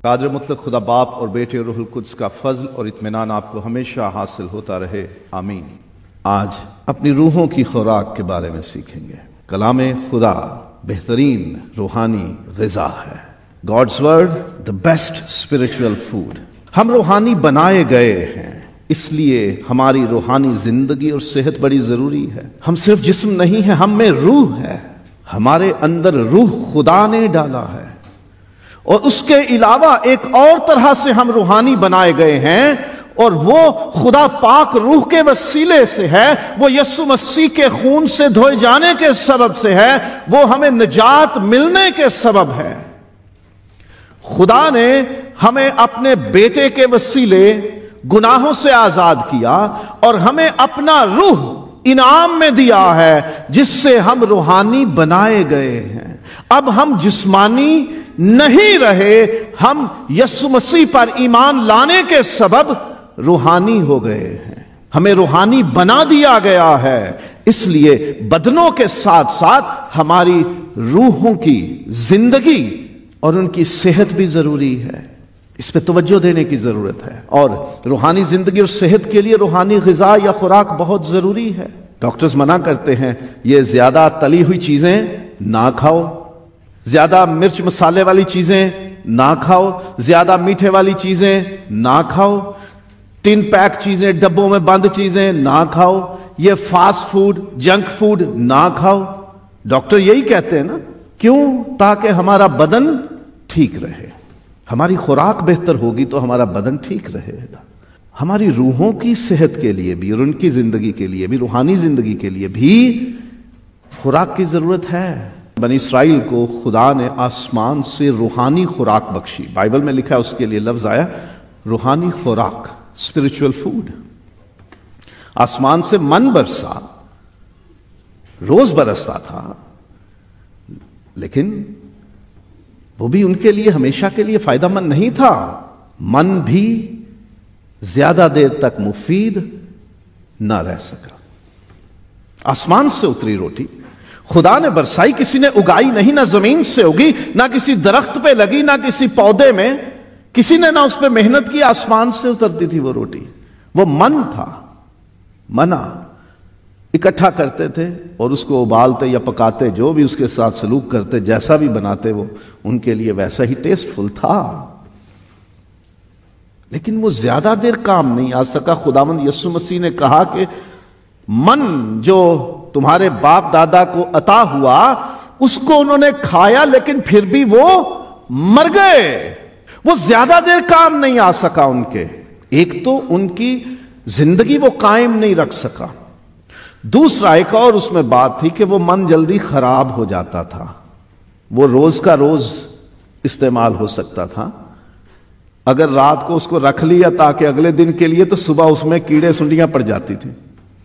قادر مطلق خدا باپ اور بیٹے اور روح القدس کا فضل اور اطمینان آپ کو ہمیشہ حاصل ہوتا رہے، آمین۔ آج اپنی روحوں کی خوراک کے بارے میں سیکھیں گے۔ کلام خدا بہترین روحانی غذا ہے۔ God's word, the best spiritual food۔ ہم روحانی بنائے گئے ہیں، اس لیے ہماری روحانی زندگی اور صحت بڑی ضروری ہے۔ ہم صرف جسم نہیں ہیں، ہم میں روح ہے۔ ہمارے اندر روح خدا نے ڈالا ہے، اور اس کے علاوہ ایک اور طرح سے ہم روحانی بنائے گئے ہیں، اور وہ خدا پاک روح کے وسیلے سے ہے، وہ یسوع مسیح کے خون سے دھوئے جانے کے سبب سے ہے، وہ ہمیں نجات ملنے کے سبب ہے۔ خدا نے ہمیں اپنے بیٹے کے وسیلے گناہوں سے آزاد کیا، اور ہمیں اپنا روح انعام میں دیا ہے، جس سے ہم روحانی بنائے گئے ہیں۔ اب ہم جسمانی نہیں رہے، ہم یسوع مسیح پر ایمان لانے کے سبب روحانی ہو گئے ہیں۔ ہمیں روحانی بنا دیا گیا ہے، اس لیے بدنوں کے ساتھ ساتھ ہماری روحوں کی زندگی اور ان کی صحت بھی ضروری ہے۔ اس پہ توجہ دینے کی ضرورت ہے، اور روحانی زندگی اور صحت کے لیے روحانی غذا یا خوراک بہت ضروری ہے۔ ڈاکٹرز منع کرتے ہیں یہ زیادہ تلی ہوئی چیزیں نہ کھاؤ، زیادہ مرچ مسالے والی چیزیں نہ کھاؤ، زیادہ میٹھے والی چیزیں نہ کھاؤ، ٹن پیک چیزیں، ڈبوں میں بند چیزیں نہ کھاؤ، یہ فاسٹ فوڈ، جنک فوڈ نہ کھاؤ۔ ڈاکٹر یہی کہتے ہیں نا، کیوں؟ تاکہ ہمارا بدن ٹھیک رہے۔ ہماری خوراک بہتر ہوگی تو ہمارا بدن ٹھیک رہے گا۔ ہماری روحوں کی صحت کے لیے بھی اور ان کی زندگی کے لیے بھی، روحانی زندگی کے لیے بھی خوراک کی ضرورت ہے۔ بنی اسرائیل کو خدا نے آسمان سے روحانی خوراک بخشی۔ بائبل میں لکھا ہے، اس کے لیے لفظ آیا روحانی خوراک، اسپرچول فوڈ۔ آسمان سے من برسا، روز برستا تھا، لیکن وہ بھی ان کے لیے ہمیشہ کے لیے فائدہ مند نہیں تھا۔ من بھی زیادہ دیر تک مفید نہ رہ سکا۔ آسمان سے اتری روٹی خدا نے برسائی، کسی نے اگائی نہیں، نہ زمین سے اگی، نہ کسی درخت پہ لگی، نہ کسی پودے میں، کسی نے نہ اس پہ محنت کی، آسمان سے اترتی تھی وہ روٹی۔ وہ من تھا، منا اکٹھا کرتے تھے اور اس کو ابالتے یا پکاتے، جو بھی اس کے ساتھ سلوک کرتے، جیسا بھی بناتے، وہ ان کے لیے ویسا ہی ٹیسٹ فل تھا، لیکن وہ زیادہ دیر کام نہیں آ سکا۔ خداوند یسوع مسیح نے کہا کہ من جو تمہارے باپ دادا کو عطا ہوا، اس کو انہوں نے کھایا، لیکن پھر بھی وہ مر گئے۔ وہ زیادہ دیر کام نہیں آ سکا ان کے۔ ایک تو ان کی زندگی وہ قائم نہیں رکھ سکا، دوسرا ایک اور اس میں بات تھی کہ وہ من جلدی خراب ہو جاتا تھا۔ وہ روز کا روز استعمال ہو سکتا تھا، اگر رات کو اس کو رکھ لیا تاکہ اگلے دن کے لیے، تو صبح اس میں کیڑے سنڈیاں پڑ جاتی تھی،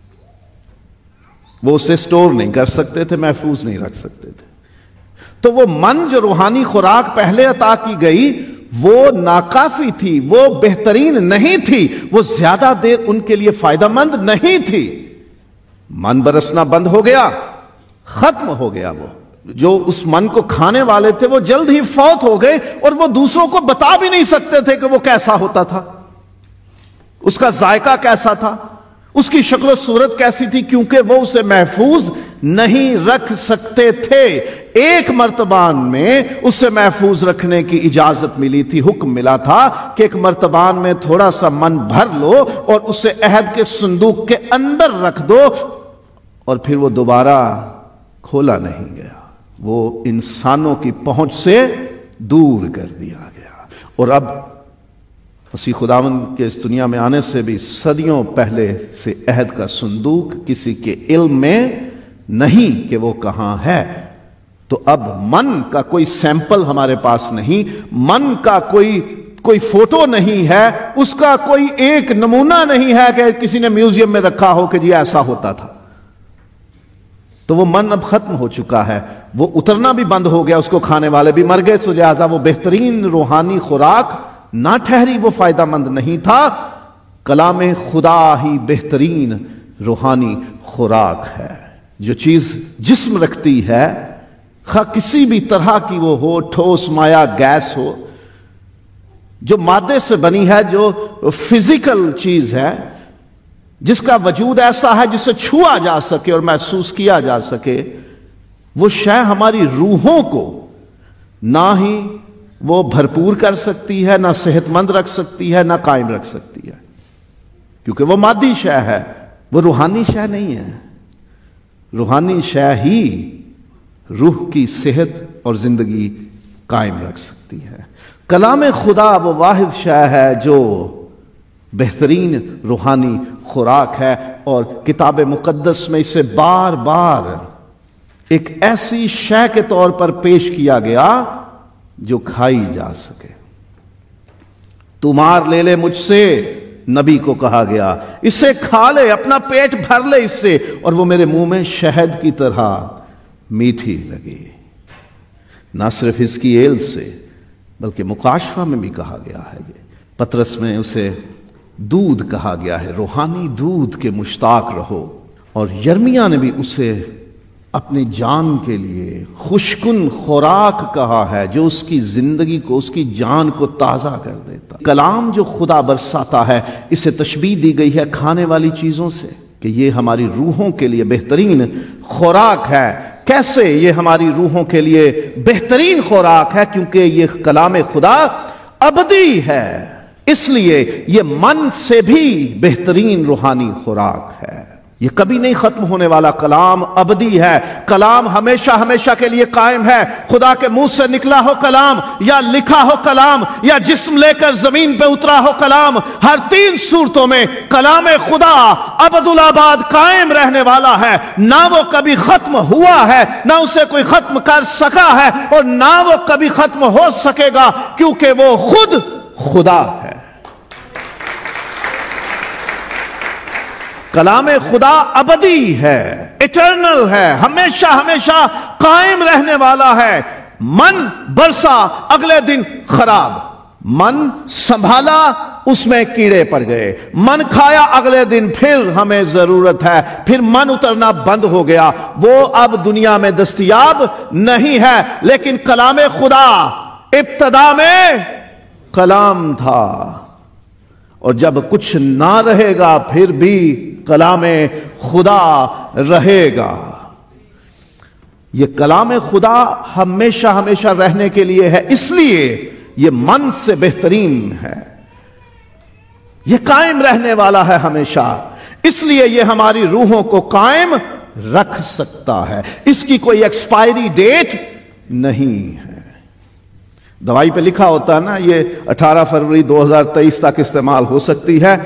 وہ اسے سٹور نہیں کر سکتے تھے، محفوظ نہیں رکھ سکتے تھے۔ تو وہ من جو روحانی خوراک پہلے عطا کی گئی، وہ ناکافی تھی، وہ بہترین نہیں تھی، وہ زیادہ دیر ان کے لیے فائدہ مند نہیں تھی۔ من برسنا بند ہو گیا، ختم ہو گیا۔ وہ جو اس من کو کھانے والے تھے وہ جلد ہی فوت ہو گئے، اور وہ دوسروں کو بتا بھی نہیں سکتے تھے کہ وہ کیسا ہوتا تھا، اس کا ذائقہ کیسا تھا، اس کی شکل و صورت کیسی تھی، کیونکہ وہ اسے محفوظ نہیں رکھ سکتے تھے۔ ایک مرتبہ میں اسے محفوظ رکھنے کی اجازت ملی تھی، حکم ملا تھا کہ ایک مرتبہ میں تھوڑا سا من بھر لو اور اسے عہد کے صندوق کے اندر رکھ دو، اور پھر وہ دوبارہ کھولا نہیں گیا، وہ انسانوں کی پہنچ سے دور کر دیا گیا۔ اور اب مسیح خداوند کے اس دنیا میں آنے سے بھی صدیوں پہلے سے عہد کا صندوق کسی کے علم میں نہیں کہ وہ کہاں ہے۔ تو اب من کا کوئی سیمپل ہمارے پاس نہیں، من کا کوئی فوٹو نہیں ہے، اس کا کوئی ایک نمونہ نہیں ہے کہ کسی نے میوزیم میں رکھا ہو کہ جی ایسا ہوتا تھا۔ تو وہ من اب ختم ہو چکا ہے، وہ اترنا بھی بند ہو گیا، اس کو کھانے والے بھی مر گئے، تو لہٰذا وہ بہترین روحانی خوراک نہ ٹھہری، وہ فائدہ مند نہیں تھا۔ کلام خدا ہی بہترین روحانی خوراک ہے۔ جو چیز جسم رکھتی ہے، خواہ کسی بھی طرح کی وہ ہو، ٹھوس مایا گیس ہو، جو مادے سے بنی ہے، جو فزیکل چیز ہے، جس کا وجود ایسا ہے جسے چھوا جا سکے اور محسوس کیا جا سکے، وہ شے ہماری روحوں کو نہ ہی وہ بھرپور کر سکتی ہے، نہ صحت مند رکھ سکتی ہے، نہ قائم رکھ سکتی ہے، کیونکہ وہ مادی شے ہے، وہ روحانی شے نہیں ہے۔ روحانی شے ہی روح کی صحت اور زندگی قائم رکھ سکتی ہے۔ کلام خدا وہ واحد شے ہے جو بہترین روحانی خوراک ہے، اور کتاب مقدس میں اسے بار بار ایک ایسی شے کے طور پر پیش کیا گیا جو کھائی جا سکے۔ تو مار لے لے مجھ سے، نبی کو کہا گیا، اسے کھا لے، اپنا پیٹ بھر لے اس سے، اور وہ میرے منہ میں شہد کی طرح میٹھی لگی۔ نہ صرف اس کی ایل سے بلکہ مکاشفہ میں بھی کہا گیا ہے، یہ پطرس میں اسے دودھ کہا گیا ہے، روحانی دودھ کے مشتاق رہو، اور یرمیا نے بھی اسے اپنی جان کے لیے خوشکن خوراک کہا ہے، جو اس کی زندگی کو، اس کی جان کو تازہ کر دیتا۔ کلام جو خدا برساتا ہے، اسے تشبیہ دی گئی ہے کھانے والی چیزوں سے، کہ یہ ہماری روحوں کے لیے بہترین خوراک ہے۔ کیسے یہ ہماری روحوں کے لیے بہترین خوراک ہے؟ کیونکہ یہ کلام خدا ابدی ہے، اس لیے یہ من سے بھی بہترین روحانی خوراک ہے۔ یہ کبھی نہیں ختم ہونے والا کلام ابدی ہے، کلام ہمیشہ ہمیشہ کے لیے قائم ہے۔ خدا کے منہ سے نکلا ہو کلام، یا لکھا ہو کلام، یا جسم لے کر زمین پہ اترا ہو کلام، ہر تین صورتوں میں کلام خدا ابدالآباد قائم رہنے والا ہے۔ نہ وہ کبھی ختم ہوا ہے، نہ اسے کوئی ختم کر سکا ہے، اور نہ وہ کبھی ختم ہو سکے گا، کیونکہ وہ خود خدا ہے۔ کلام خدا ابدی ہے، ایٹرنل ہے، ہمیشہ ہمیشہ قائم رہنے والا ہے۔ من برسا، اگلے دن خراب، من سنبھالا، اس میں کیڑے پڑ گئے، من کھایا، اگلے دن پھر ہمیں ضرورت ہے، پھر من اترنا بند ہو گیا، وہ اب دنیا میں دستیاب نہیں ہے۔ لیکن کلام خدا ابتدا میں کلام تھا، اور جب کچھ نہ رہے گا پھر بھی کلام خدا رہے گا۔ یہ کلام خدا ہمیشہ ہمیشہ رہنے کے لیے ہے، اس لیے یہ من سے بہترین ہے، یہ قائم رہنے والا ہے ہمیشہ، اس لیے یہ ہماری روحوں کو قائم رکھ سکتا ہے، اس کی کوئی ایکسپائری ڈیٹ نہیں ہے۔ دوائی پہ لکھا ہوتا ہے نا، یہ 18 فروری 2023 تک استعمال ہو سکتی ہے،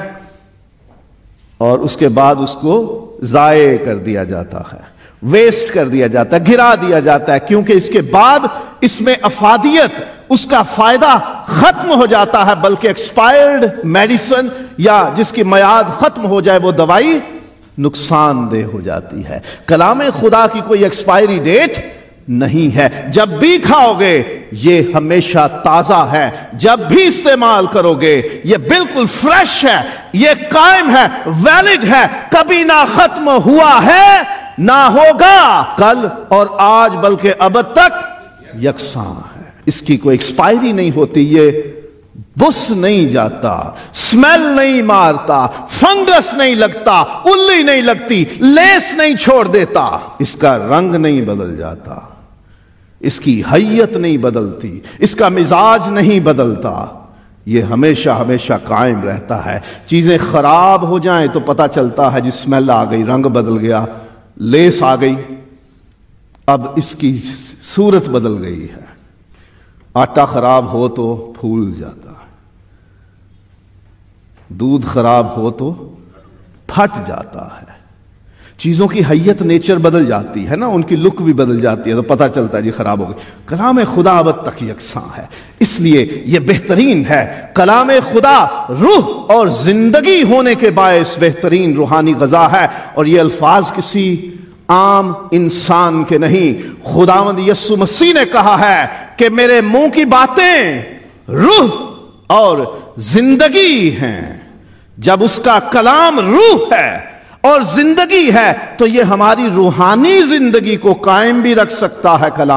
اور اس کے بعد اس کو ضائع کر دیا جاتا ہے، ویسٹ کر دیا جاتا ہے، گرا دیا جاتا ہے، کیونکہ اس کے بعد اس میں افادیت، اس کا فائدہ ختم ہو جاتا ہے، بلکہ ایکسپائرڈ میڈیسن یا جس کی میعاد ختم ہو جائے وہ دوائی نقصان دہ ہو جاتی ہے۔ کلام خدا کی کوئی ایکسپائری ڈیٹ نہیں ہے، جب بھی کھاؤ گے یہ ہمیشہ تازہ ہے، جب بھی استعمال کرو گے یہ بالکل فریش ہے، یہ قائم ہے، ویلڈ ہے، کبھی نہ ختم ہوا ہے نہ ہوگا کل اور آج، بلکہ ابد تک یکساں ہے۔ اس کی کوئی ایکسپائری نہیں ہوتی، یہ بس نہیں جاتا، سمیل نہیں مارتا، فنگس نہیں لگتا، الی نہیں لگتی، لیس نہیں چھوڑ دیتا، اس کا رنگ نہیں بدل جاتا، اس کی حیت نہیں بدلتی، اس کا مزاج نہیں بدلتا، یہ ہمیشہ ہمیشہ قائم رہتا ہے۔ چیزیں خراب ہو جائیں تو پتہ چلتا ہے جی سمیل آ گئی، رنگ بدل گیا، لیس آ گئی، اب اس کی صورت بدل گئی ہے۔ آٹا خراب ہو تو پھول جاتا ہے، دودھ خراب ہو تو پھٹ جاتا ہے، چیزوں کی حیت نیچر بدل جاتی ہے نا، ان کی لک بھی بدل جاتی ہے تو پتہ چلتا ہے جی خراب ہو گئی۔ کلام خدا ابد تک یکساں ہے، اس لیے یہ بہترین ہے۔ کلام خدا روح اور زندگی ہونے کے باعث بہترین روحانی غذا ہے، اور یہ الفاظ کسی عام انسان کے نہیں، خداوند یسوع مسیح نے کہا ہے کہ میرے منہ کی باتیں روح اور زندگی ہیں۔ جب اس کا کلام روح ہے اور زندگی ہے تو یہ ہماری روحانی زندگی کو قائم بھی رکھ سکتا ہے کلام،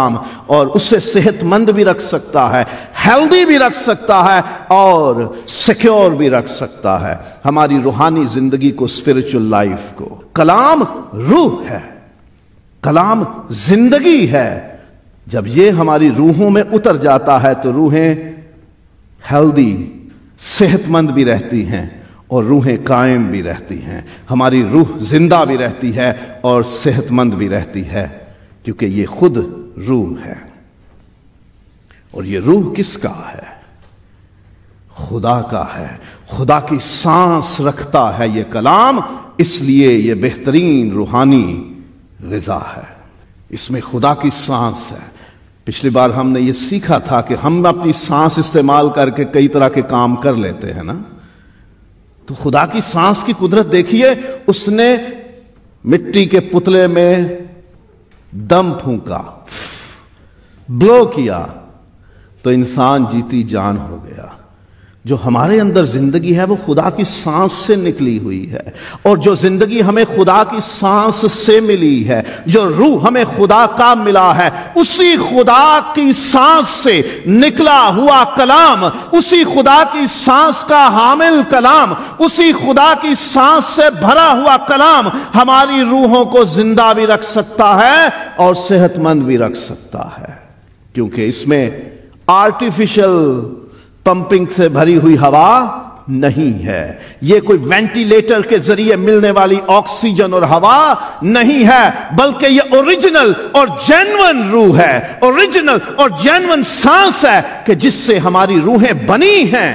اور اسے صحت مند بھی رکھ سکتا ہے، ہیلدی بھی رکھ سکتا ہے اور سیکیور بھی رکھ سکتا ہے ہماری روحانی زندگی کو، اسپرچل لائف کو۔ کلام روح ہے، کلام زندگی ہے۔ جب یہ ہماری روحوں میں اتر جاتا ہے تو روحیں ہیلدی، صحت مند بھی رہتی ہیں اور روحیں قائم بھی رہتی ہیں، ہماری روح زندہ بھی رہتی ہے اور صحت مند بھی رہتی ہے، کیونکہ یہ خود روح ہے۔ اور یہ روح کس کا ہے؟ خدا کا ہے۔ خدا کی سانس رکھتا ہے یہ کلام، اس لیے یہ بہترین روحانی غذا ہے۔ اس میں خدا کی سانس ہے۔ پچھلی بار ہم نے یہ سیکھا تھا کہ ہم اپنی سانس استعمال کر کے کئی طرح کے کام کر لیتے ہیں نا، تو خدا کی سانس کی قدرت دیکھیے، اس نے مٹی کے پتلے میں دم پھونکا، بلو کیا تو انسان جیتی جان ہو گیا۔ جو ہمارے اندر زندگی ہے وہ خدا کی سانس سے نکلی ہوئی ہے، اور جو زندگی ہمیں خدا کی سانس سے ملی ہے، جو روح ہمیں خدا کا ملا ہے، اسی خدا کی سانس سے نکلا ہوا کلام، اسی خدا کی سانس کا حامل کلام، اسی خدا کی سانس سے بھرا ہوا کلام ہماری روحوں کو زندہ بھی رکھ سکتا ہے اور صحت مند بھی رکھ سکتا ہے، کیونکہ اس میں آرٹیفیشل پمپنگ سے بھری ہوئی ہوا نہیں ہے، یہ کوئی وینٹیلیٹر کے ذریعے ملنے والی آکسیجن اور ہوا نہیں ہے، بلکہ یہ اوریجنل اور جینون روح ہے، اوریجنل اور جینون سانس ہے کہ جس سے ہماری روحیں بنی ہیں۔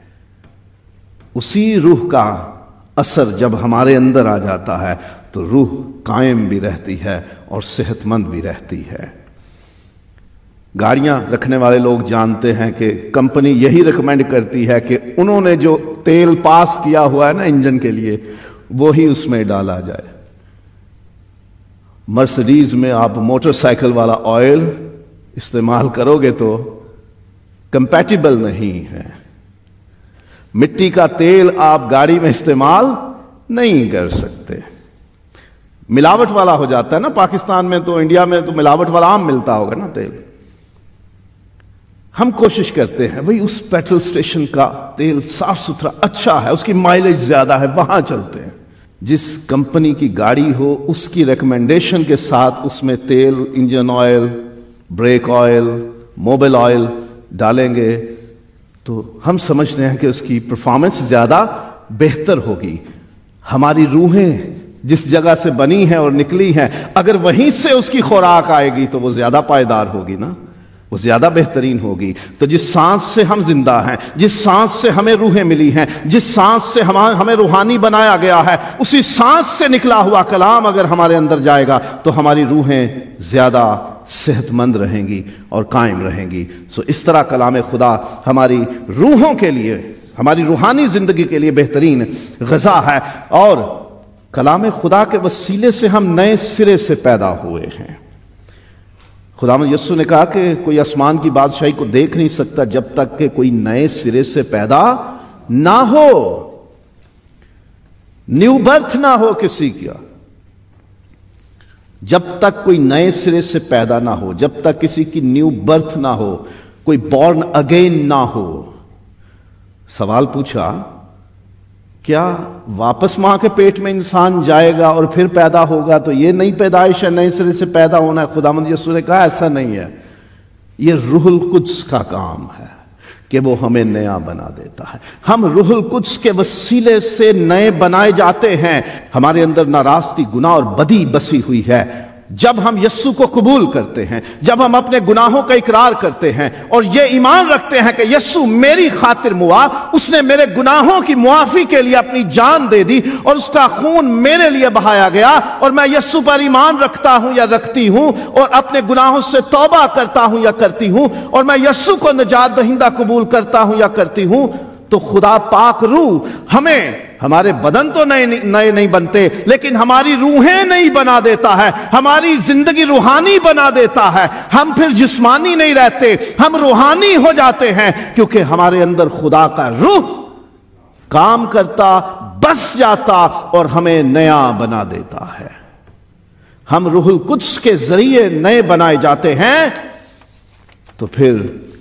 اسی روح کا اثر جب ہمارے اندر آ جاتا ہے تو روح قائم بھی رہتی ہے اور صحت مند بھی رہتی ہے۔ گاڑیاں رکھنے والے لوگ جانتے ہیں کہ کمپنی یہی ریکمینڈ کرتی ہے کہ انہوں نے جو تیل پاس کیا ہوا ہے نا انجن کے لیے، وہی اس میں ڈالا جائے۔ مرسڈیز میں آپ موٹر سائیکل والا آئل استعمال کرو گے تو کمپیٹیبل نہیں ہے۔ مٹی کا تیل آپ گاڑی میں استعمال نہیں کر سکتے، ملاوٹ والا ہو جاتا ہے نا۔ پاکستان میں تو، انڈیا میں تو ملاوٹ والا عام ملتا ہوگا نا تیل۔ ہم کوشش کرتے ہیں بھئی اس پیٹرول سٹیشن کا تیل صاف ستھرا اچھا ہے، اس کی مائلیج زیادہ ہے، وہاں چلتے ہیں۔ جس کمپنی کی گاڑی ہو اس کی ریکمنڈیشن کے ساتھ اس میں تیل، engine oil, brake oil, mobil oil ڈالیں گے تو ہم سمجھتے ہیں کہ اس کی پرفارمنس زیادہ بہتر ہوگی۔ ہماری روحیں جس جگہ سے بنی ہیں اور نکلی ہیں، اگر وہیں سے اس کی خوراک آئے گی تو وہ زیادہ پائیدار ہوگی نا، وہ زیادہ بہترین ہوگی۔ تو جس سانس سے ہم زندہ ہیں، جس سانس سے ہمیں روحیں ملی ہیں، جس سانس سے ہمیں روحانی بنایا گیا ہے، اسی سانس سے نکلا ہوا کلام اگر ہمارے اندر جائے گا تو ہماری روحیں زیادہ صحت مند رہیں گی اور قائم رہیں گی۔ اس طرح کلام خدا ہماری روحوں کے لیے، ہماری روحانی زندگی کے لیے بہترین غذا ہے، اور کلام خدا کے وسیلے سے ہم نئے سرے سے پیدا ہوئے ہیں۔ خداوند یسوع نے کہا کہ کوئی آسمان کی بادشاہی کو دیکھ نہیں سکتا جب تک کہ کوئی نئے سرے سے پیدا نہ ہو، نیو برتھ نہ ہو کسی کا۔ جب تک کوئی نئے سرے سے پیدا نہ ہو، جب تک کسی کی نیو برتھ نہ ہو، کوئی بورن اگین نہ ہو۔ سوال پوچھا، کیا واپس ماں کے پیٹ میں انسان جائے گا اور پھر پیدا ہوگا تو یہ نئی پیدائش ہے، نئے سرے سے پیدا ہونا ہے؟ خداوند یسوع نے کہا ایسا نہیں ہے، یہ روح القدس کا کام ہے کہ وہ ہمیں نیا بنا دیتا ہے۔ ہم روح القدس کے وسیلے سے نئے بنائے جاتے ہیں۔ ہمارے اندر ناراستی، گناہ اور بدی بسی ہوئی ہے۔ جب ہم یسوع کو قبول کرتے ہیں، جب ہم اپنے گناہوں کا اقرار کرتے ہیں اور یہ ایمان رکھتے ہیں کہ یسوع میری خاطر موا، اس نے میرے گناہوں کی معافی کے لیے اپنی جان دے دی اور اس کا خون میرے لیے بہایا گیا، اور میں یسوع پر ایمان رکھتا ہوں یا رکھتی ہوں اور اپنے گناہوں سے توبہ کرتا ہوں یا کرتی ہوں، اور میں یسوع کو نجات دہندہ قبول کرتا ہوں یا کرتی ہوں، تو خدا پاک روح ہمیں، ہمارے بدن تو نئے نہیں بنتے لیکن ہماری روحیں نئی بنا دیتا ہے، ہماری زندگی روحانی بنا دیتا ہے۔ ہم پھر جسمانی نہیں رہتے، ہم روحانی ہو جاتے ہیں، کیونکہ ہمارے اندر خدا کا روح کام کرتا، بس جاتا اور ہمیں نیا بنا دیتا ہے۔ ہم روح القدس کے ذریعے نئے بنائے جاتے ہیں، تو پھر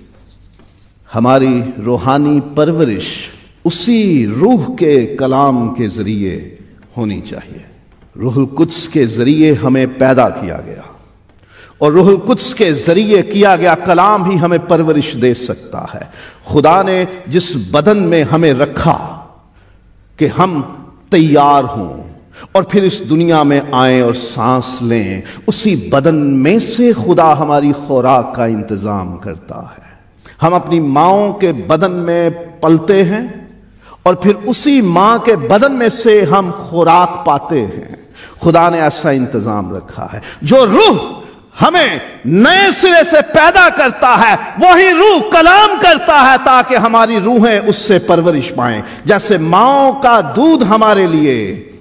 ہماری روحانی پرورش اسی روح کے کلام کے ذریعے ہونی چاہیے۔ روح القدس کے ذریعے ہمیں پیدا کیا گیا، اور روح القدس کے ذریعے کیا گیا کلام ہی ہمیں پرورش دے سکتا ہے۔ خدا نے جس بدن میں ہمیں رکھا کہ ہم تیار ہوں اور پھر اس دنیا میں آئیں اور سانس لیں، اسی بدن میں سے خدا ہماری خوراک کا انتظام کرتا ہے۔ ہم اپنی ماؤں کے بدن میں پلتے ہیں اور پھر اسی ماں کے بدن میں سے ہم خوراک پاتے ہیں۔ خدا نے ایسا انتظام رکھا ہے۔ جو روح ہمیں نئے سرے سے پیدا کرتا ہے وہی روح کلام کرتا ہے تاکہ ہماری روحیں اس سے پرورش پائیں۔ جیسے ماؤں کا دودھ ہمارے لیے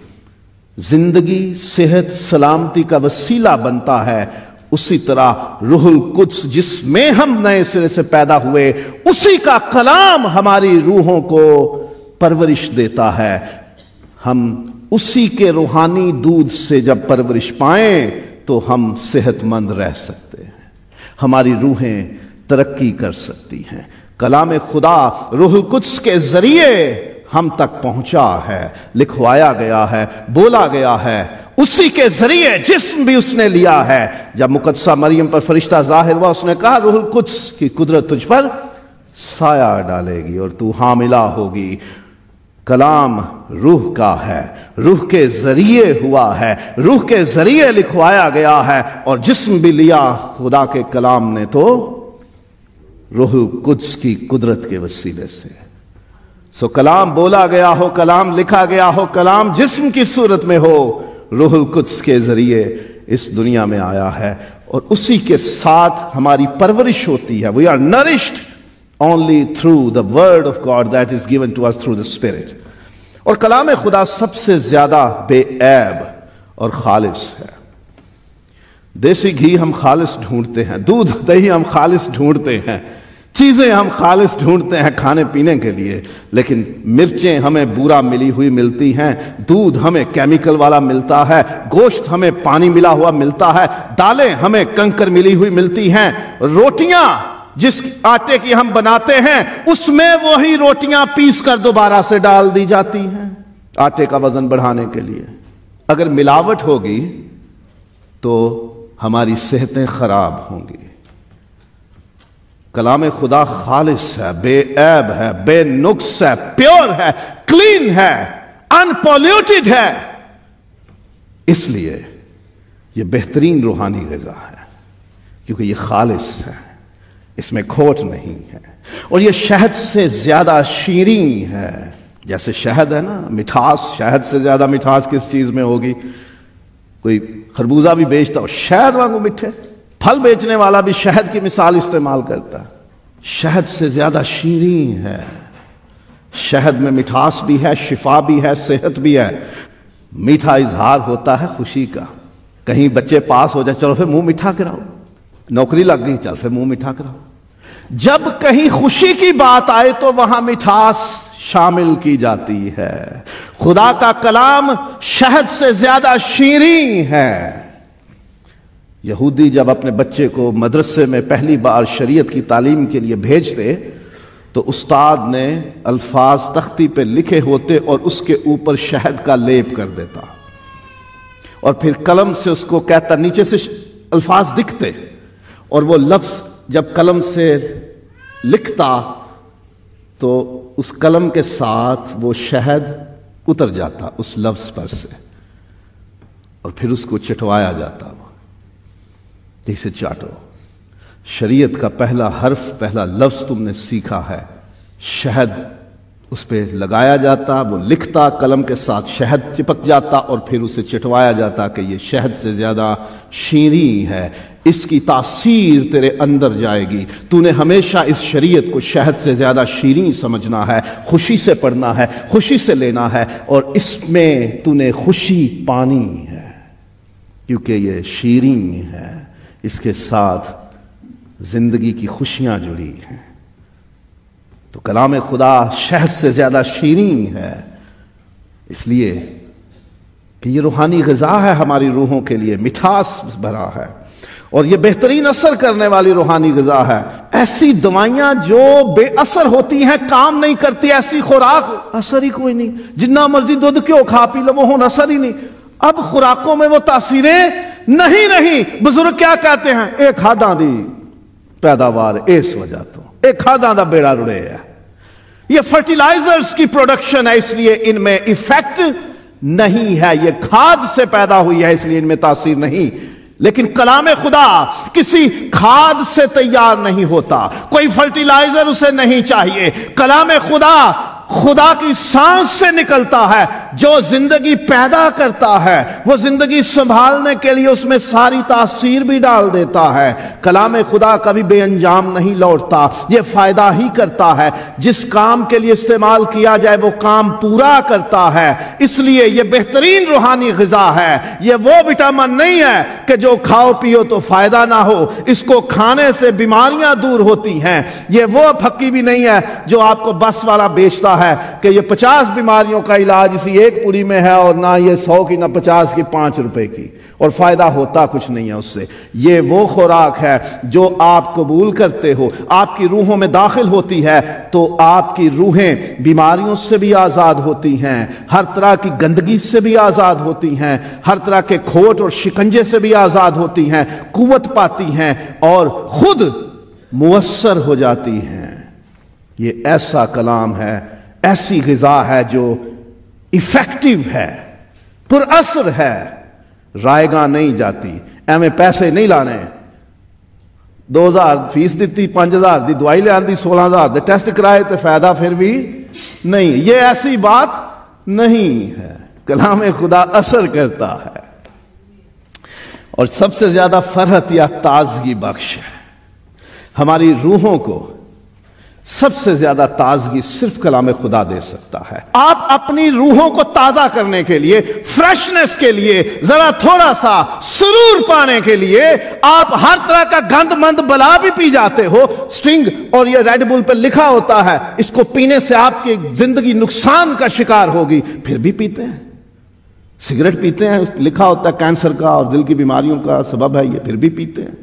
زندگی، صحت، سلامتی کا وسیلہ بنتا ہے، اسی طرح روح القدس جس میں ہم نئے سرے سے پیدا ہوئے، اسی کا کلام ہماری روحوں کو پرورش دیتا ہے۔ ہم اسی کے روحانی دودھ سے جب پرورش پائیں تو ہم صحت مند رہ سکتے ہیں، ہماری روحیں ترقی کر سکتی ہیں۔ کلام خدا روح القدس کے ذریعے ہم تک پہنچا ہے، لکھوایا گیا ہے، بولا گیا ہے، اسی کے ذریعے جسم بھی اس نے لیا ہے۔ جب مقدسہ مریم پر فرشتہ ظاہر ہوا، اس نے کہا روح القدس کی قدرت تجھ پر سایہ ڈالے گی اور تو حاملہ ہوگی۔ کلام روح کا ہے، روح کے ذریعے ہوا ہے، روح کے ذریعے لکھوایا گیا ہے، اور جسم بھی لیا خدا کے کلام نے تو روح القدس کی قدرت کے وسیلے سے۔ سو کلام بولا گیا ہو، کلام لکھا گیا ہو، کلام جسم کی صورت میں ہو، روح القدس کے ذریعے اس دنیا میں آیا ہے، اور اسی کے ساتھ ہماری پرورش ہوتی ہے۔ We are nourished only through the word of God that is given to us through the Spirit۔ اور کلام خدا سب سے زیادہ بے عیب اور خالص ہے۔ دیسی گھی ہم خالص ڈھونڈتے ہیں، دودھ دہی ہم خالص ڈھونڈتے ہیں، چیزیں ہم خالص ڈھونڈتے ہیں کھانے پینے کے لیے، لیکن مرچیں ہمیں بورا ملی ہوئی ملتی ہیں، دودھ ہمیں کیمیکل والا ملتا ہے، گوشت ہمیں پانی ملا ہوا ملتا ہے، دالیں ہمیں کنکر ملی ہوئی ملتی ہیں، روٹیاں جس آٹے کی ہم بناتے ہیں اس میں وہی روٹیاں پیس کر دوبارہ سے ڈال دی جاتی ہیں آٹے کا وزن بڑھانے کے لیے۔ اگر ملاوٹ ہوگی تو ہماری صحتیں خراب ہوں گی۔ کلام خدا خالص ہے، بے عیب ہے، بے نقص ہے، پیور ہے، کلین ہے، ان پولیوٹڈ ہے، اس لیے یہ بہترین روحانی غذا ہے کیونکہ یہ خالص ہے، اس میں کھوٹ نہیں ہے، اور یہ شہد سے زیادہ شیریں ہے۔ جیسے شہد ہے نا، مٹھاس، شہد سے زیادہ مٹھاس کس چیز میں ہوگی؟ کوئی خربوزہ بھی بیچتا ہو شہد وانگو میٹھے، پھل بیچنے والا بھی شہد کی مثال استعمال کرتا ہے۔ شہد سے زیادہ شیریں ہے، شہد میں مٹھاس بھی ہے، شفا بھی ہے، صحت بھی ہے۔ میٹھا اظہار ہوتا ہے خوشی کا، کہیں بچے پاس ہو جائیں چلو پھر منہ میٹھا کراؤ، نوکری لگ گئی چل پھر منہ میٹھا کراؤ۔ جب کہیں خوشی کی بات آئے تو وہاں مٹھاس شامل کی جاتی ہے۔ خدا کا کلام شہد سے زیادہ شیریں ہے۔ یہودی جب اپنے بچے کو مدرسے میں پہلی بار شریعت کی تعلیم کے لیے بھیجتے تو استاد نے الفاظ تختی پہ لکھے ہوتے اور اس کے اوپر شہد کا لیپ کر دیتا، اور پھر قلم سے اس کو کہتا، نیچے سے الفاظ دکھتے اور وہ لفظ جب قلم سے لکھتا تو اس قلم کے ساتھ وہ شہد اتر جاتا اس لفظ پر سے، اور پھر اس کو چٹوایا جاتا۔ وہ جیسے چاٹو، شریعت کا پہلا حرف، پہلا لفظ تم نے سیکھا ہے، شہد اس پہ لگایا جاتا، وہ لکھتا، قلم کے ساتھ شہد چپک جاتا اور پھر اسے چٹوایا جاتا کہ یہ شہد سے زیادہ شیریں ہے، اس کی تاثیر تیرے اندر جائے گی۔ تو نے ہمیشہ اس شریعت کو شہد سے زیادہ شیریں سمجھنا ہے، خوشی سے پڑھنا ہے، خوشی سے لینا ہے، اور اس میں تو نے خوشی پانی ہے کیونکہ یہ شیریں ہے، اس کے ساتھ زندگی کی خوشیاں جڑی ہیں۔ تو کلام خدا شہد سے زیادہ شیریں ہے، اس لیے کہ یہ روحانی غذا ہے، ہماری روحوں کے لیے مٹھاس بھرا ہے۔ اور یہ بہترین اثر کرنے والی روحانی غذا ہے۔ ایسی دوائیاں جو بے اثر ہوتی ہیں، کام نہیں کرتی، ایسی خوراک اثر ہی کوئی نہیں، جتنا مرضی دودھ کیوں کھا پی لو وہ اثر ہی نہیں۔ اب خوراکوں میں وہ تاثیریں نہیں رہی۔ بزرگ کیا کہتے ہیں؟ ایک کھاداں دی پیداوار اس وجہ تو، ایک کھاداں دا بیڑا رڑے ہے، یہ فرٹیلائزرز کی پروڈکشن ہے، اس لیے ان میں ایفیکٹ نہیں ہے، یہ کھاد سے پیدا ہوئی ہے اس لیے ان میں تاثیر نہیں۔ لیکن کلام خدا کسی کھاد سے تیار نہیں ہوتا، کوئی فرٹیلائزر اسے نہیں چاہیے۔ کلام خدا خدا کی سانس سے نکلتا ہے جو زندگی پیدا کرتا ہے، وہ زندگی سنبھالنے کے لیے اس میں ساری تاثیر بھی ڈال دیتا ہے۔ کلام خدا کبھی بے انجام نہیں لوٹتا، یہ فائدہ ہی کرتا ہے۔ جس کام کے لیے استعمال کیا جائے وہ کام پورا کرتا ہے، اس لیے یہ بہترین روحانی غذا ہے۔ یہ وہ وٹامن نہیں ہے کہ جو کھاؤ پیو تو فائدہ نہ ہو، اس کو کھانے سے بیماریاں دور ہوتی ہیں۔ یہ وہ پھکی بھی نہیں ہے جو آپ کو بس والا بیچتا ہے کہ یہ 50 بیماریوں کا علاج اسی ایک پوری میں ہے، اور نہ یہ 100 کی نہ 50 کی، 5 روپے کی، اور فائدہ ہوتا کچھ نہیں ہے اس سے۔ یہ وہ خوراک ہے جو آپ قبول کرتے ہو، آپ کی روحوں میں داخل ہوتی ہے تو آپ کی روحیں بیماریوں سے بھی آزاد ہوتی ہیں، ہر طرح کی گندگی سے بھی آزاد ہوتی ہیں، ہر طرح کے کھوٹ اور شکنجے سے بھی آزاد ہوتی ہیں، قوت پاتی ہیں اور خود مؤثر ہو جاتی ہیں۔ یہ ایسا کلام ہے، ایسی غذا ہے جو ایفیکٹیو ہے، پر اثر ہے، رائے گاں نہیں جاتی۔ ایویں پیسے نہیں لانے، 2000 فیس دیتی، 5000 دی دوائی لے آندی، 16000 دے ٹیسٹ کرائے تے فائدہ پھر بھی نہیں۔ یہ ایسی بات نہیں ہے، کلام خدا اثر کرتا ہے اور سب سے زیادہ فرحت یا تازگی بخش ہے۔ ہماری روحوں کو سب سے زیادہ تازگی صرف کلام خدا دے سکتا ہے۔ آپ اپنی روحوں کو تازہ کرنے کے لیے، فریشنس کے لیے، ذرا تھوڑا سا سرور پانے کے لیے آپ ہر طرح کا گند مند بلا بھی پی جاتے ہو۔ سٹنگ اور یہ ریڈ بل پہ لکھا ہوتا ہے اس کو پینے سے آپ کی زندگی نقصان کا شکار ہوگی، پھر بھی پیتے ہیں۔ سگریٹ پیتے ہیں، لکھا ہوتا ہے کینسر کا اور دل کی بیماریوں کا سبب ہے، یہ پھر بھی پیتے ہیں۔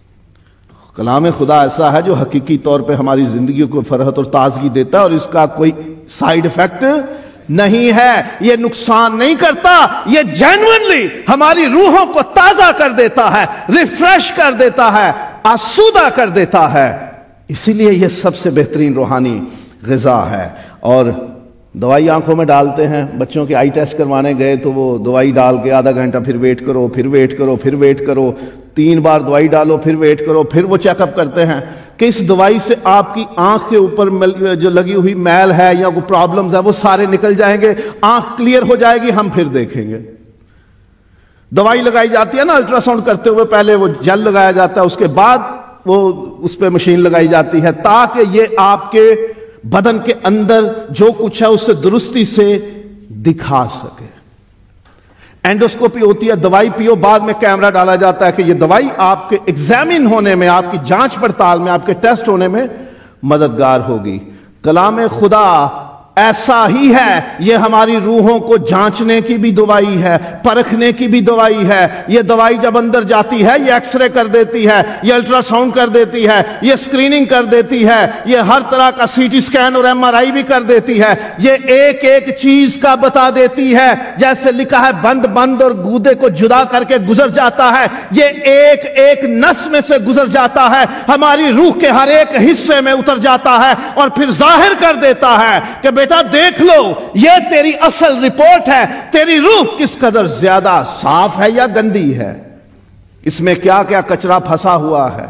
کلام خدا ایسا ہے جو حقیقی طور پہ ہماری زندگیوں کو فرحت اور تازگی دیتا ہے، اور اس کا کوئی سائیڈ ایفیکٹ نہیں ہے، یہ نقصان نہیں کرتا، یہ جینوئنلی ہماری روحوں کو تازہ کر دیتا ہے، ریفریش کر دیتا ہے، آسودہ کر دیتا ہے۔ اسی لیے یہ سب سے بہترین روحانی غذا ہے۔ اور دوائی آنکھوں میں ڈالتے ہیں، بچوں کے آئی ٹیسٹ کروانے گئے تو وہ دوائی ڈال کے آدھا گھنٹہ پھر ویٹ کرو، پھر ویٹ کرو، پھر ویٹ کرو، 3 بار دوائی ڈالو، پھر ویٹ کرو، پھر وہ چیک اپ کرتے ہیں کہ اس دوائی سے آپ کی آنکھ کے اوپر جو لگی ہوئی میل ہے یا کوئی پرابلمز ہے وہ سارے نکل جائیں گے، آنکھ کلیئر ہو جائے گی، ہم پھر دیکھیں گے۔ دوائی لگائی جاتی ہے نا الٹرا ساؤنڈ کرتے ہوئے، پہلے وہ جل لگایا جاتا ہے، اس کے بعد وہ اس پہ مشین لگائی جاتی ہے تاکہ یہ آپ کے بدن کے اندر جو کچھ ہے اس سے درستی سے دکھا سکے۔ اینڈوسکوپی ہوتی ہے، دوائی پیو، بعد میں کیمرہ ڈالا جاتا ہے کہ یہ دوائی آپ کے ایگزامن ہونے میں، آپ کی جانچ پڑتال میں، آپ کے ٹیسٹ ہونے میں مددگار ہوگی۔ کلام خدا ایسا ہی ہے، یہ ہماری روحوں کو جانچنے کی بھی دوائی ہے، پرکھنے کی بھی دوائی ہے۔ یہ دوائی جب اندر جاتی ہے یہ ایکس رے کر دیتی ہے، یہ الٹرا ساؤنڈ کر دیتی ہے، یہ اسکریننگ کر دیتی ہے، یہ ہر طرح کا سی ٹی سکین اور ایم آر آئی بھی کر دیتی ہے۔ یہ ایک ایک چیز کا بتا دیتی ہے، جیسے لکھا ہے بند بند اور گودے کو جدا کر کے گزر جاتا ہے، یہ ایک ایک نس میں سے گزر جاتا ہے، ہماری روح کے ہر ایک حصے میں اتر جاتا ہے اور پھر ظاہر کر دیتا ہے کہ بیٹا دیکھ لو یہ تیری اصل رپورٹ ہے، تیری روح کس قدر زیادہ صاف ہے یا گندی ہے، اس میں کیا کیا کچرا پھنسا ہوا ہے۔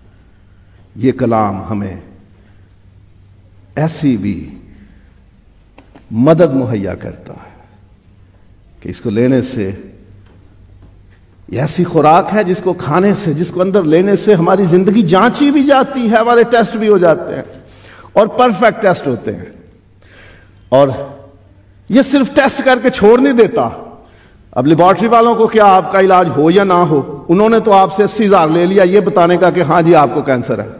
یہ کلام ہمیں ایسی بھی مدد مہیا کرتا ہے کہ اس کو لینے سے، یہ ایسی خوراک ہے جس کو کھانے سے، جس کو اندر لینے سے ہماری زندگی جانچی بھی جاتی ہے، ہمارے ٹیسٹ بھی ہو جاتے ہیں اور پرفیکٹ ٹیسٹ ہوتے ہیں۔ اور یہ صرف ٹیسٹ کر کے چھوڑ نہیں دیتا۔ اب لیبارٹری والوں کو کیا آپ کا علاج ہو یا نہ ہو، انہوں نے تو آپ سے 80,000 لے لیا یہ بتانے کا کہ ہاں جی آپ کو کینسر ہے،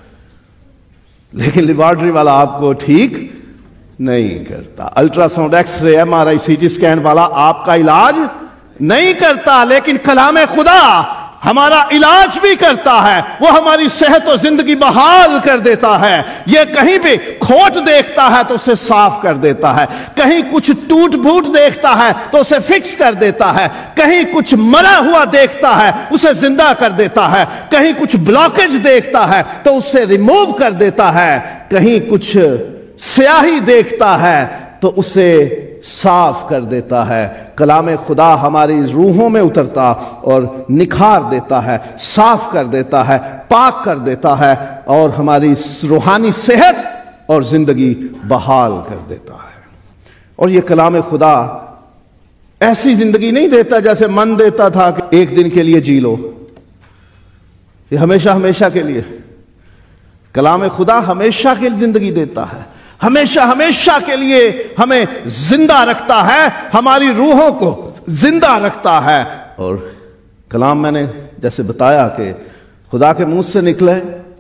لیکن لیبارٹری والا آپ کو ٹھیک نہیں کرتا۔ Ultrasound, X ray, M R I, C T scan والا آپ کا علاج نہیں کرتا، لیکن کلام خدا ہمارا علاج بھی کرتا ہے، وہ ہماری صحت اور زندگی بحال کر دیتا ہے۔ یہ کہیں بھی کھوٹ دیکھتا ہے تو اسے صاف کر دیتا ہے، کہیں کچھ ٹوٹ پھوٹ دیکھتا ہے تو اسے فکس کر دیتا ہے، کہیں کچھ مرا ہوا دیکھتا ہے اسے زندہ کر دیتا ہے، کہیں کچھ بلاکیج دیکھتا ہے تو اسے ریموو کر دیتا ہے، کہیں کچھ سیاہی دیکھتا ہے تو اسے صاف کر دیتا ہے۔ کلام خدا ہماری روحوں میں اترتا اور نکھار دیتا ہے، صاف کر دیتا ہے، پاک کر دیتا ہے، اور ہماری روحانی صحت اور زندگی بحال کر دیتا ہے۔ اور یہ کلام خدا ایسی زندگی نہیں دیتا جیسے من دیتا تھا کہ ایک دن کے لیے جی لو، یہ ہمیشہ ہمیشہ کے لیے۔ کلام خدا ہمیشہ کی زندگی دیتا ہے، ہمیشہ ہمیشہ کے لیے ہمیں زندہ رکھتا ہے، ہماری روحوں کو زندہ رکھتا ہے۔ اور کلام میں نے جیسے بتایا کہ خدا کے منہ سے نکلے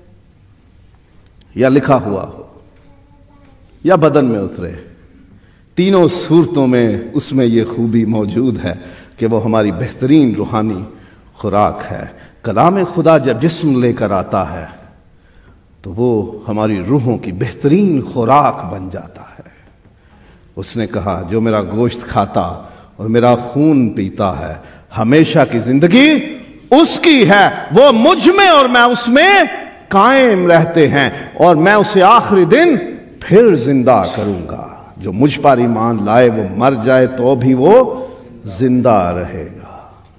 یا لکھا ہوا ہو یا بدن میں اترے، تینوں صورتوں میں اس میں یہ خوبی موجود ہے کہ وہ ہماری بہترین روحانی خوراک ہے۔ کلام خدا جب جسم لے کر آتا ہے تو وہ ہماری روحوں کی بہترین خوراک بن جاتا ہے۔ اس نے کہا جو میرا گوشت کھاتا اور میرا خون پیتا ہے ہمیشہ کی زندگی اس کی ہے، وہ مجھ میں اور میں اس میں قائم رہتے ہیں، اور میں اسے آخری دن پھر زندہ کروں گا۔ جو مجھ پر ایمان لائے وہ مر جائے تو بھی وہ زندہ رہے گا۔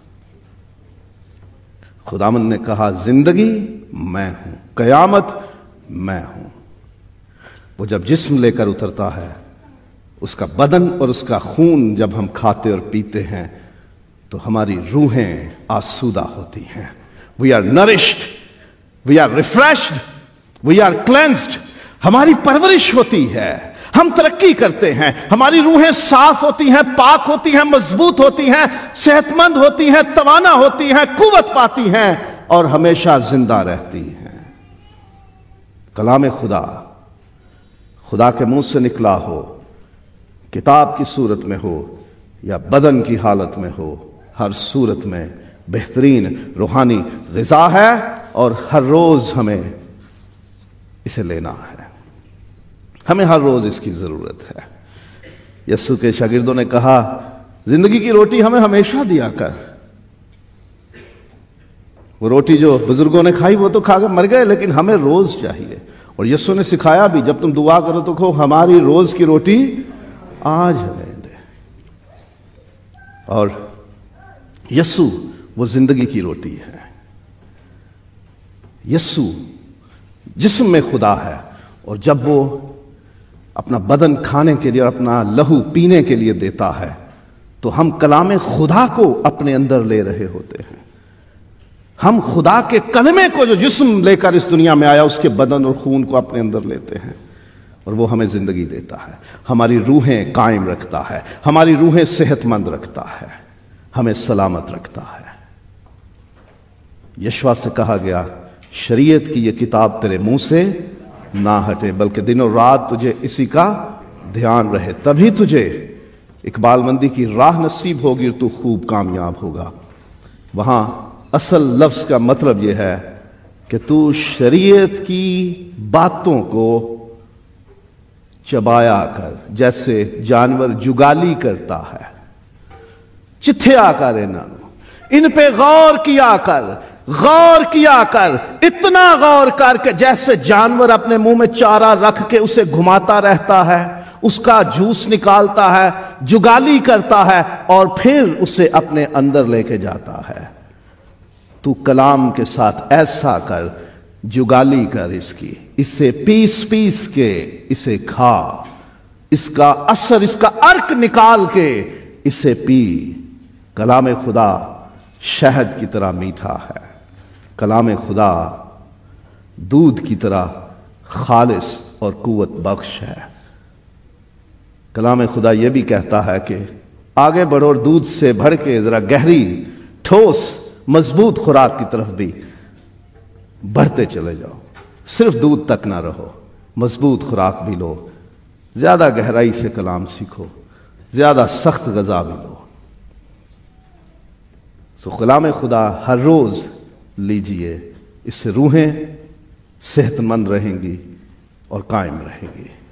خداوند نے کہا زندگی میں ہوں، قیامت میں ہوں۔ وہ جب جسم لے کر اترتا ہے، اس کا بدن اور اس کا خون جب ہم کھاتے اور پیتے ہیں تو ہماری روحیں آسودہ ہوتی ہیں۔ We are nourished, we are refreshed, we are cleansed۔ ہماری پرورش ہوتی ہے، ہم ترقی کرتے ہیں، ہماری روحیں صاف ہوتی ہیں، پاک ہوتی ہیں، مضبوط ہوتی ہیں، صحت مند ہوتی ہیں، توانا ہوتی ہیں، قوت پاتی ہیں اور ہمیشہ زندہ رہتی ہیں۔ کلام خدا خدا کے منہ سے نکلا ہو، کتاب کی صورت میں ہو یا بدن کی حالت میں ہو، ہر صورت میں بہترین روحانی غذا ہے، اور ہر روز ہمیں اسے لینا ہے، ہمیں ہر روز اس کی ضرورت ہے۔ یسوع کے شاگردوں نے کہا زندگی کی روٹی ہمیں ہمیشہ دیا کر۔ وہ روٹی جو بزرگوں نے کھائی وہ تو کھا کر مر گئے، لیکن ہمیں روز چاہیے۔ اور یسوع نے سکھایا بھی جب تم دعا کرو تو کہو ہماری روز کی روٹی آج ہمیں دے۔ اور یسوع وہ زندگی کی روٹی ہے۔ یسوع جسم میں خدا ہے، اور جب وہ اپنا بدن کھانے کے لیے اور اپنا لہو پینے کے لیے دیتا ہے تو ہم کلام خدا کو اپنے اندر لے رہے ہوتے ہیں۔ ہم خدا کے کلمے کو جو جسم لے کر اس دنیا میں آیا اس کے بدن اور خون کو اپنے اندر لیتے ہیں، اور وہ ہمیں زندگی دیتا ہے، ہماری روحیں قائم رکھتا ہے، ہماری روحیں صحت مند رکھتا ہے، ہمیں سلامت رکھتا ہے۔ یشوع سے کہا گیا شریعت کی یہ کتاب تیرے منہ سے نہ ہٹے، بلکہ دن اور رات تجھے اسی کا دھیان رہے، تبھی تجھے اقبال مندی کی راہ نصیب ہوگی اور تو خوب کامیاب ہوگا۔ وہاں اصل لفظ کا مطلب یہ ہے کہ تو شریعت کی باتوں کو چبایا کر، جیسے جانور جگالی کرتا ہے۔ چتھیا کر ان پہ غور کیا کر، غور کیا کر، اتنا غور کر کہ جیسے جانور اپنے منہ میں چارہ رکھ کے اسے گھماتا رہتا ہے، اس کا جوس نکالتا ہے، جگالی کرتا ہے اور پھر اسے اپنے اندر لے کے جاتا ہے۔ تو کلام کے ساتھ ایسا کر، جگالی کر اس کی، اسے پیس پیس کے اسے کھا، اس کا اثر، اس کا ارک نکال کے اسے پی۔ کلام خدا شہد کی طرح میٹھا ہے، کلام خدا دودھ کی طرح خالص اور قوت بخش ہے۔ کلام خدا یہ بھی کہتا ہے کہ آگے بڑھو اور دودھ سے بڑھ کے ذرا گہری، ٹھوس، مضبوط خوراک کی طرف بھی بڑھتے چلے جاؤ۔ صرف دودھ تک نہ رہو، مضبوط خوراک بھی لو، زیادہ گہرائی سے کلام سیکھو، زیادہ سخت غذا بھی لو۔ کلام خدا ہر روز لیجئے، اس سے روحیں صحت مند رہیں گی اور قائم رہیں گی۔